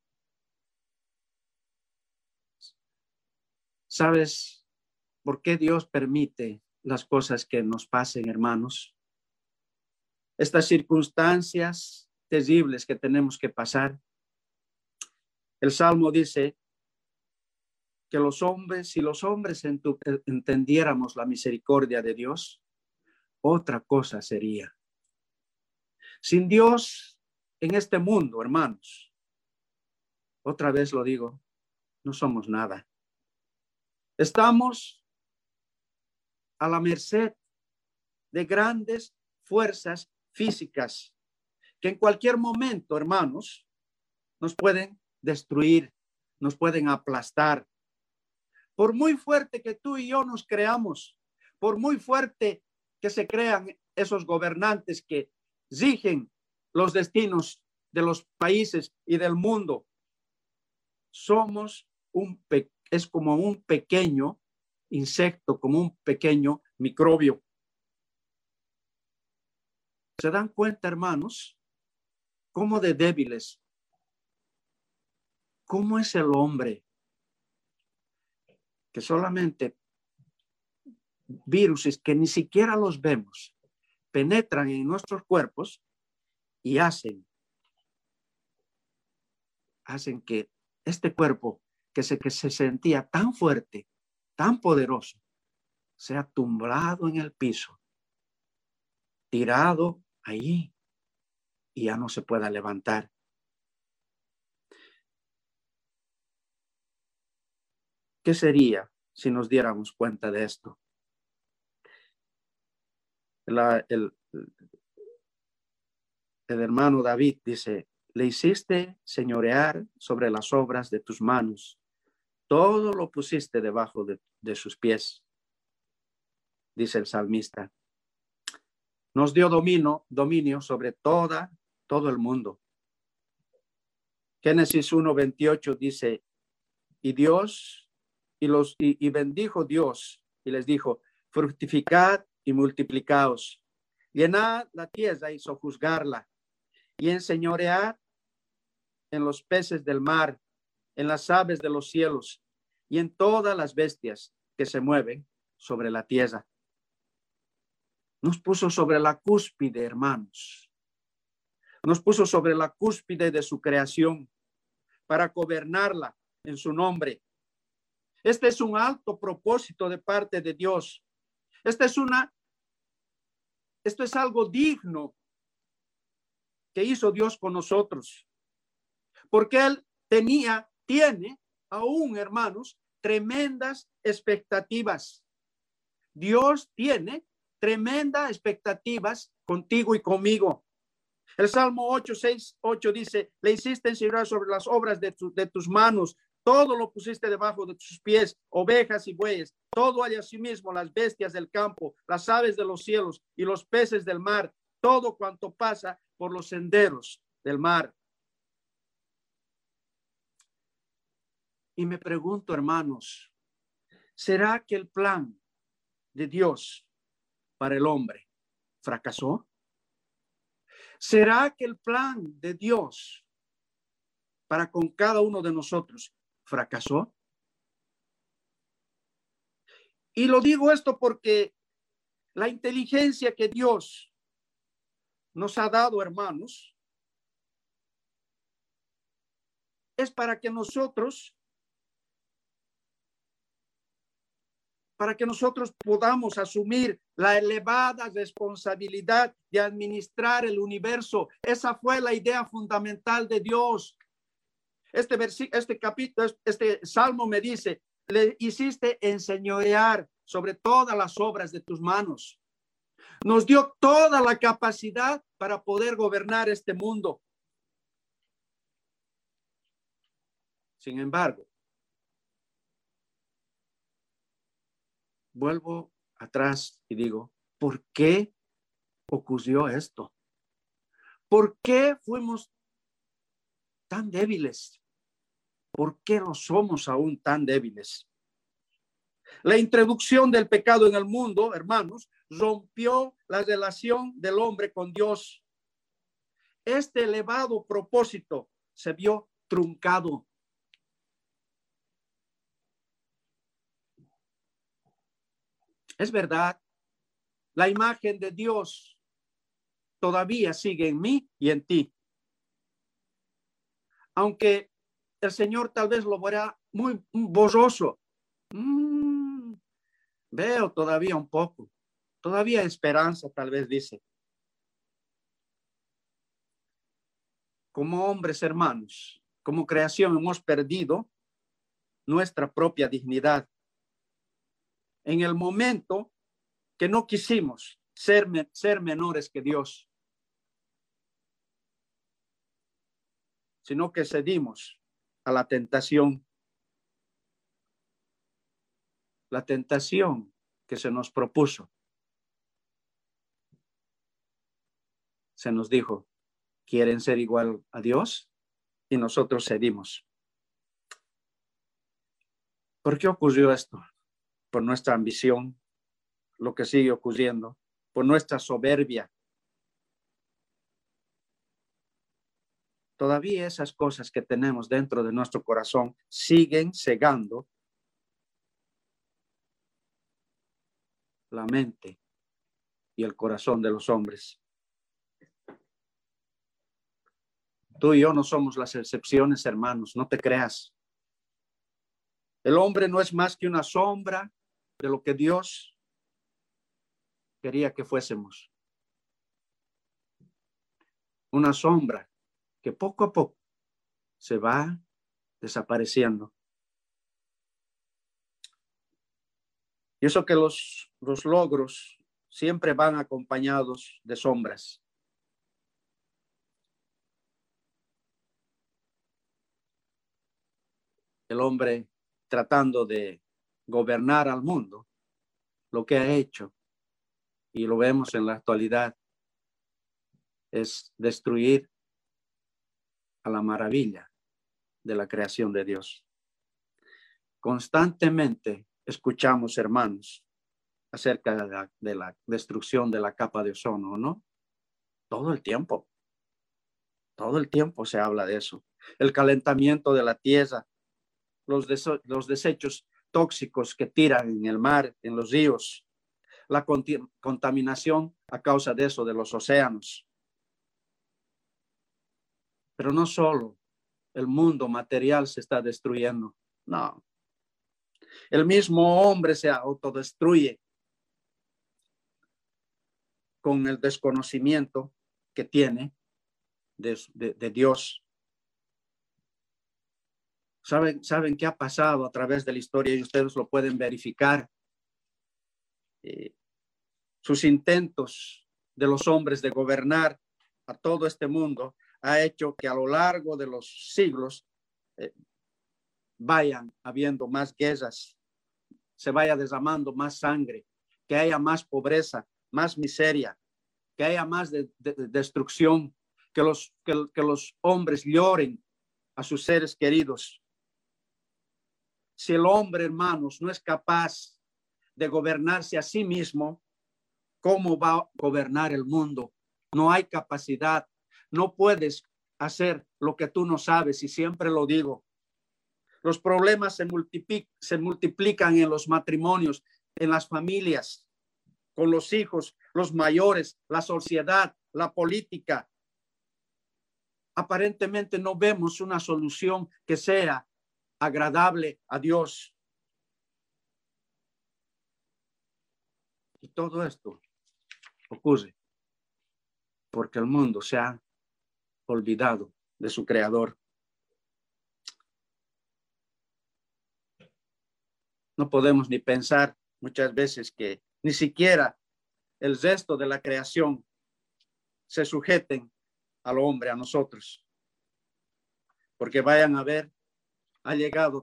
¿Sabes por qué Dios permite las cosas que nos pasen, hermanos? Estas circunstancias terribles que tenemos que pasar. El Salmo dice que si los hombres entendiéramos la misericordia de Dios, otra cosa sería. Sin Dios en este mundo, hermanos, otra vez lo digo, no somos nada. Estamos a la merced de grandes fuerzas físicas que en cualquier momento, hermanos, nos pueden destruir, nos pueden aplastar. Por muy fuerte que tú y yo nos creamos, por muy fuerte que se crean esos gobernantes que rigen los destinos de los países y del mundo, es como un pequeño insecto, como un pequeño microbio. ¿Se dan cuenta, hermanos? ¿Cómo de débiles? ¿Cómo es el hombre? Que solamente virus que ni siquiera los vemos penetran en nuestros cuerpos y hacen que este cuerpo que se sentía tan fuerte, tan poderoso, sea tumbado en el piso, tirado ahí y ya no se pueda levantar. ¿Qué sería si nos diéramos cuenta de esto? El hermano David dice, le hiciste señorear sobre las obras de tus manos, todo lo pusiste debajo de sus pies, dice el salmista. Nos dio dominio sobre todo el mundo. Génesis 1:28 dice, y bendijo Dios y les dijo, fructificad y multiplicaos, llenad la tierra y sojuzgarla, y enseñoread en los peces del mar, en las aves de los cielos, y en todas las bestias que se mueven sobre la tierra. Nos puso sobre la cúspide, hermanos. Nos puso sobre la cúspide de su creación para gobernarla en su nombre. Este es un alto propósito de parte de Dios. Esto es algo digno que hizo Dios con nosotros. Porque Él tiene aún, hermanos, tremendas expectativas. Dios tiene tremendas expectativas contigo y conmigo. El Salmo 8:6-8 dice, le hiciste enseñar sobre las obras de tus manos, todo lo pusiste debajo de tus pies, ovejas y bueyes, todo hay asimismo las bestias del campo, las aves de los cielos y los peces del mar, todo cuanto pasa por los senderos del mar. Y me pregunto, hermanos, ¿será que el plan de Dios para el hombre fracasó? ¿Será que el plan de Dios para con cada uno de nosotros fracasó? Y lo digo esto porque la inteligencia que Dios nos ha dado, hermanos, es para que nosotros podamos asumir la elevada responsabilidad de administrar el universo. Esa fue la idea fundamental de Dios. Este salmo me dice, le hiciste enseñorear sobre todas las obras de tus manos. Nos dio toda la capacidad para poder gobernar este mundo. Sin embargo, vuelvo atrás y digo, ¿por qué ocurrió esto? ¿Por qué fuimos tan débiles? ¿Por qué no somos aún tan débiles? La introducción del pecado en el mundo, hermanos, rompió la relación del hombre con Dios. Este elevado propósito se vio truncado. Es verdad, la imagen de Dios todavía sigue en mí y en ti. Aunque el Señor tal vez lo verá muy borroso. Veo todavía un poco. Todavía hay esperanza, tal vez dice. Como hombres, hermanos, como creación hemos perdido nuestra propia dignidad. En el momento que no quisimos ser menores que Dios, sino que cedimos a la tentación que se nos propuso. Se nos dijo, ¿quieren ser igual a Dios? Y nosotros cedimos. ¿Por qué ocurrió esto? Por nuestra ambición, lo que sigue ocurriendo, por nuestra soberbia. Todavía esas cosas que tenemos dentro de nuestro corazón siguen cegando la mente y el corazón de los hombres. Tú y yo no somos las excepciones, hermanos, no te creas. El hombre no es más que una sombra de lo que Dios quería que fuésemos. Una sombra que poco a poco se va desapareciendo. Y eso que los logros siempre van acompañados de sombras. El hombre tratando de gobernar al mundo, lo que ha hecho, y lo vemos en la actualidad, es destruir a la maravilla de la creación de Dios. Constantemente escuchamos, hermanos, acerca de la destrucción de la capa de ozono, ¿no? Todo el tiempo se habla de eso. El calentamiento de la tierra, los desechos tóxicos que tiran en el mar, en los ríos, la contaminación a causa de eso, de los océanos. Pero no solo el mundo material se está destruyendo, no. El mismo hombre se autodestruye con el desconocimiento que tiene de Dios. ¿Saben qué ha pasado a través de la historia? Y ustedes lo pueden verificar. Sus intentos de los hombres de gobernar a todo este mundo ha hecho que a lo largo de los siglos vayan habiendo más guerras, se vaya derramando más sangre, que haya más pobreza, más miseria, que haya más de destrucción, que los hombres lloren a sus seres queridos. Si el hombre, hermanos, no es capaz de gobernarse a sí mismo, ¿cómo va a gobernar el mundo? No hay capacidad. No puedes hacer lo que tú no sabes, y siempre lo digo. Los problemas se multiplican en los matrimonios, en las familias, con los hijos, los mayores, la sociedad. la política. Aparentemente no vemos una solución que sea agradable a Dios. Y todo esto ocurre porque el mundo se ha olvidado de su creador. No podemos ni pensar muchas veces que ni siquiera el resto de la creación se sujeten al hombre, a nosotros. Porque vayan a ver, ha llegado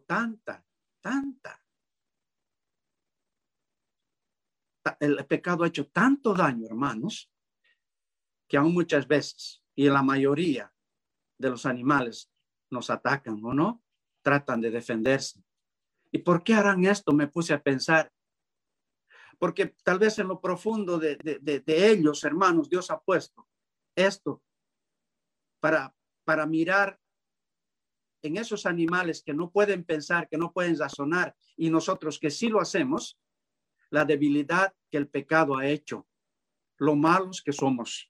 el pecado ha hecho tanto daño, hermanos, que aún muchas veces, y la mayoría de los animales nos atacan, ¿o no? Tratan de defenderse. ¿Y por qué harán esto? Me puse a pensar. Porque tal vez en lo profundo de ellos, hermanos, Dios ha puesto esto para mirar en esos animales que no pueden pensar, que no pueden razonar, y nosotros que sí lo hacemos, la debilidad que el pecado ha hecho, lo malos que somos.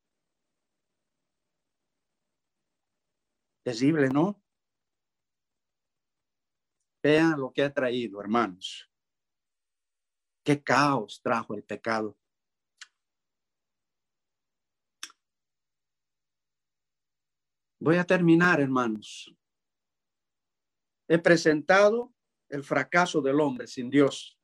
Terrible, ¿no? Vean lo que ha traído, hermanos. Qué caos trajo el pecado. Voy a terminar, hermanos. He presentado el fracaso del hombre sin Dios.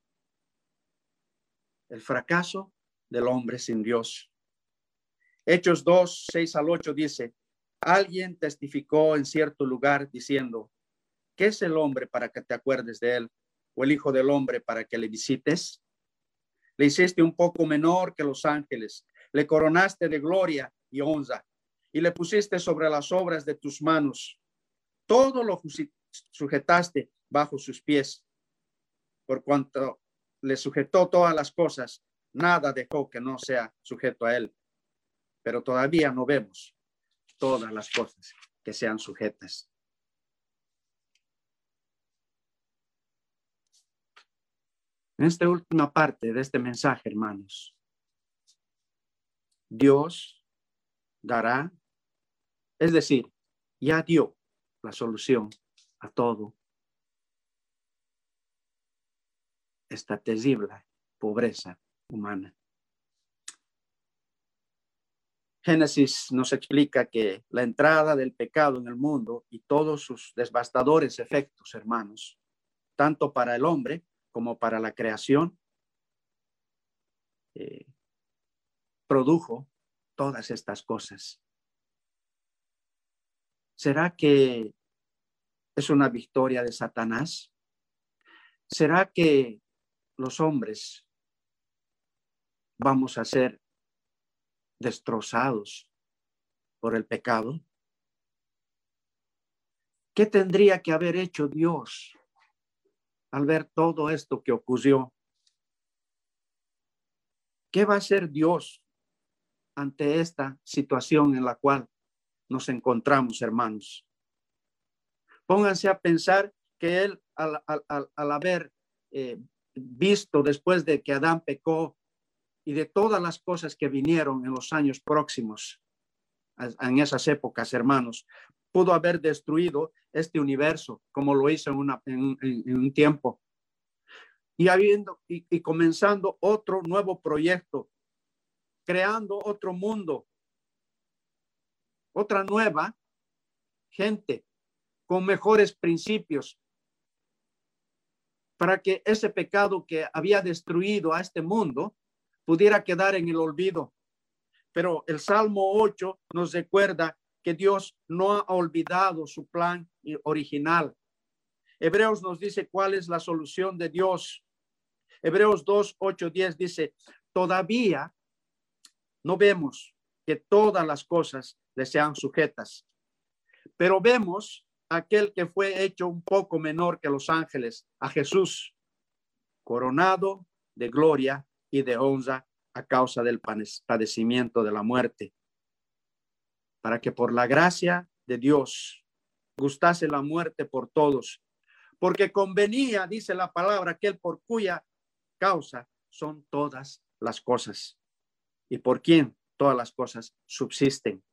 El fracaso del hombre sin Dios. Hechos 2, 6 al 8 dice, alguien testificó en cierto lugar diciendo, ¿qué es el hombre para que te acuerdes de él? ¿O el hijo del hombre para que le visites? Le hiciste un poco menor que los ángeles, le coronaste de gloria y honra, y le pusiste sobre las obras de tus manos. Todo lo sujetaste bajo sus pies. Por cuanto le sujetó todas las cosas, nada dejó que no sea sujeto a él. Pero todavía no vemos todas las cosas que sean sujetas. En esta última parte de este mensaje, hermanos, Dios dará, es decir, ya dio la solución a todo esta terrible pobreza humana. Génesis nos explica que la entrada del pecado en el mundo y todos sus devastadores efectos, hermanos, tanto para el hombre como para la creación, produjo todas estas cosas. ¿Será que es una victoria de Satanás? ¿Será que los hombres vamos a ser destrozados por el pecado? ¿Qué tendría que haber hecho Dios al ver todo esto que ocurrió? ¿Qué va a hacer Dios ante esta situación en la cual nos encontramos, hermanos? Pónganse a pensar que él, al haber visto después de que Adán pecó y de todas las cosas que vinieron en los años próximos, en esas épocas, hermanos, pudo haber destruido este universo como lo hizo en un tiempo. Y comenzando otro nuevo proyecto, creando otro mundo, otra nueva gente con mejores principios, para que ese pecado que había destruido a este mundo pudiera quedar en el olvido. Pero el Salmo 8 nos recuerda que Dios no ha olvidado su plan original. Hebreos nos dice cuál es la solución de Dios. Hebreos 2, 8, 10 dice, todavía no vemos que todas las cosas le sean sujetas, pero vemos a aquel que fue hecho un poco menor que los ángeles, a Jesús, coronado de gloria y de honra a causa del padecimiento de la muerte, para que por la gracia de Dios gustase la muerte por todos, porque convenía, dice la palabra, aquel por cuya causa son todas las cosas. ¿Y por quién? todas las cosas subsisten.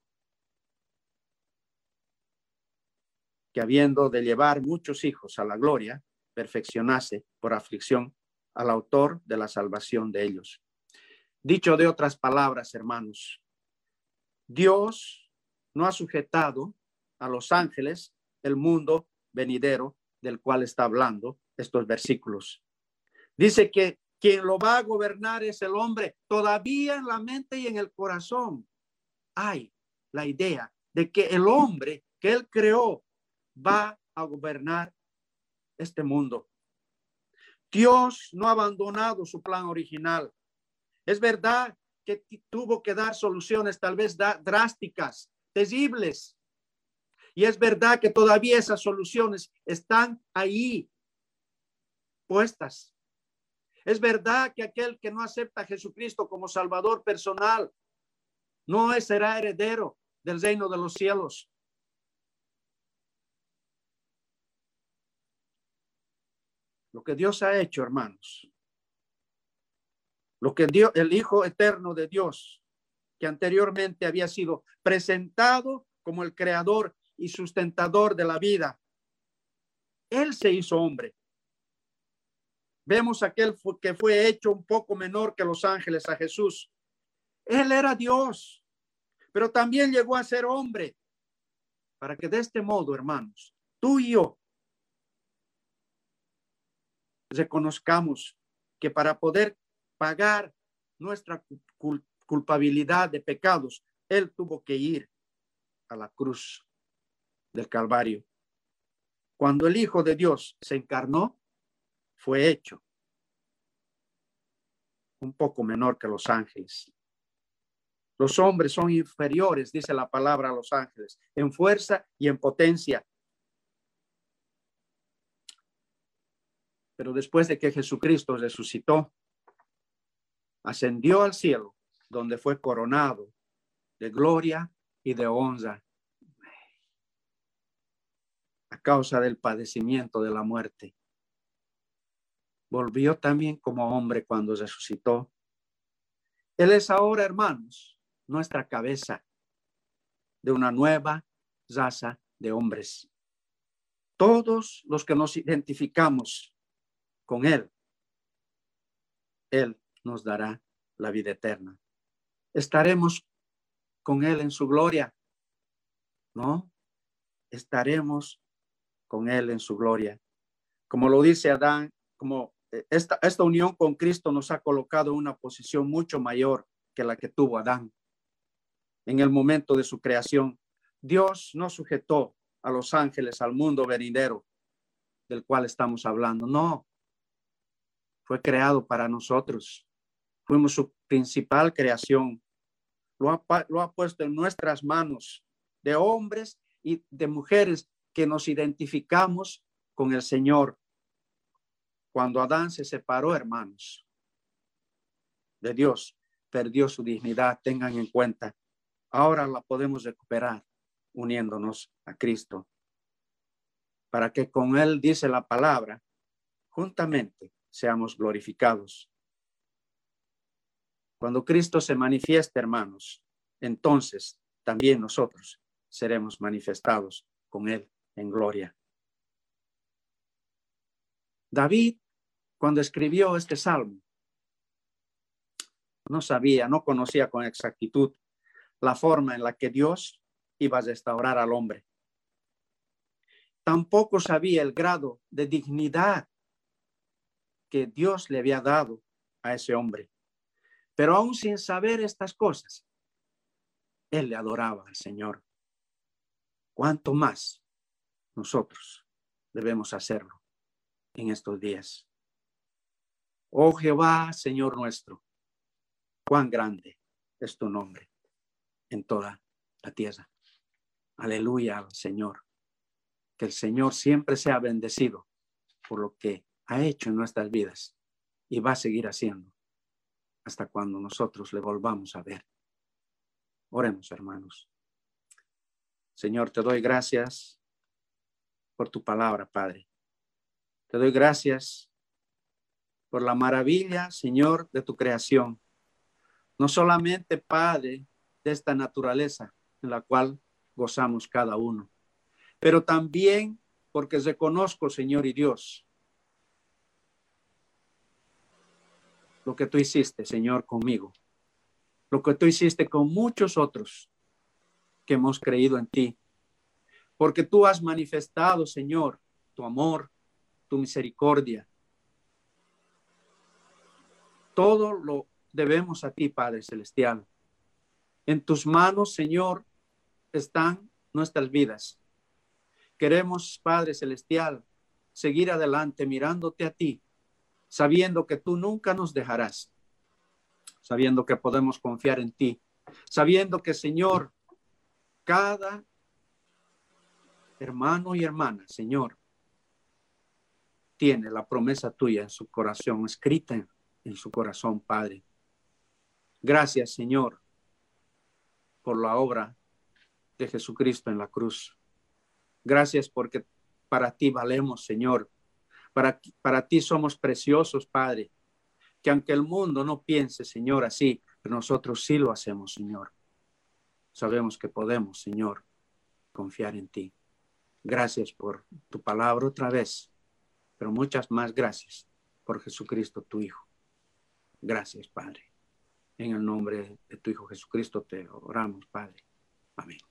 Que habiendo de llevar muchos hijos a la gloria, perfeccionase por aflicción al autor de la salvación de ellos. Dicho de otras palabras, hermanos, Dios no ha sujetado a los ángeles el mundo venidero del cual está hablando estos versículos. Dice que quien lo va a gobernar es el hombre. Todavía en la mente y en el corazón hay la idea de que el hombre que él creó va a gobernar este mundo. Dios no ha abandonado su plan original. Es verdad que tuvo que dar soluciones tal vez drásticas, terribles. Y es verdad que todavía esas soluciones están ahí puestas. Es verdad que aquel que no acepta a Jesucristo como Salvador personal no será heredero del reino de los cielos. Lo que Dios ha hecho, hermanos, lo que Dios, el Hijo eterno de Dios, que anteriormente había sido presentado como el creador y sustentador de la vida, él se hizo hombre. Vemos aquel que fue hecho un poco menor que los ángeles, a Jesús. Él era Dios, pero también llegó a ser hombre, para que de este modo, hermanos, tú y yo reconozcamos que para poder pagar nuestra culpabilidad de pecados, él tuvo que ir a la cruz del Calvario. Cuando el Hijo de Dios se encarnó, fue hecho un poco menor que los ángeles. Los hombres son inferiores, dice la palabra, a los ángeles, en fuerza y en potencia. Pero después de que Jesucristo resucitó, ascendió al cielo, donde fue coronado de gloria y de honra a causa del padecimiento de la muerte. Volvió también como hombre cuando resucitó. Él es ahora, hermanos, nuestra cabeza de una nueva raza de hombres. Todos los que nos identificamos con él nos dará la vida eterna. ¿Estaremos con él en su gloria? No, estaremos con él en su gloria. Como lo dice Adán, como esta unión con Cristo nos ha colocado en una posición mucho mayor que la que tuvo Adán. En el momento de su creación, Dios no sujetó a los ángeles al mundo venidero del cual estamos hablando. No, fue creado para nosotros. Fuimos su principal creación. Lo ha puesto en nuestras manos, de hombres y de mujeres que nos identificamos con el Señor. Cuando Adán se separó, hermanos, de Dios, perdió su dignidad. Tengan en cuenta, ahora la podemos recuperar uniéndonos a Cristo, para que con él, dice la palabra, juntamente seamos glorificados. Cuando Cristo se manifieste, hermanos, entonces también nosotros seremos manifestados con él en gloria. David, cuando escribió este salmo, no conocía con exactitud la forma en la que Dios iba a restaurar al hombre. Tampoco sabía el grado de dignidad que Dios le había dado a ese hombre. Pero aún sin saber estas cosas, él le adoraba al Señor. ¿Cuánto más nosotros debemos hacerlo en estos días? Oh Jehová, Señor nuestro, cuán grande es tu nombre en toda la tierra. Aleluya al Señor. Que el Señor siempre sea bendecido por lo que ha hecho en nuestras vidas y va a seguir haciendo hasta cuando nosotros le volvamos a ver. Oremos, hermanos. Señor, te doy gracias por tu palabra, Padre. Te doy gracias por la maravilla, Señor, de tu creación. No solamente, Padre, de esta naturaleza en la cual gozamos cada uno. Pero también porque reconozco, Señor y Dios, lo que tú hiciste, Señor, conmigo, lo que tú hiciste con muchos otros que hemos creído en ti, porque tú has manifestado, Señor, tu amor, tu misericordia. Todo lo debemos a ti, Padre Celestial. En tus manos, Señor, están nuestras vidas. Queremos, Padre Celestial, seguir adelante mirándote a ti, sabiendo que tú nunca nos dejarás, sabiendo que podemos confiar en ti, sabiendo que, Señor, cada hermano y hermana, Señor, tiene la promesa tuya en su corazón, escrita en su corazón, Padre. Gracias, Señor, por la obra de Jesucristo en la cruz. Gracias porque para ti valemos, Señor. Para ti somos preciosos, Padre. Que aunque el mundo no piense, Señor, así, pero nosotros sí lo hacemos, Señor. Sabemos que podemos, Señor, confiar en ti. Gracias por tu palabra otra vez, pero muchas más gracias por Jesucristo, tu Hijo. Gracias, Padre. En el nombre de tu Hijo Jesucristo te oramos, Padre. Amén.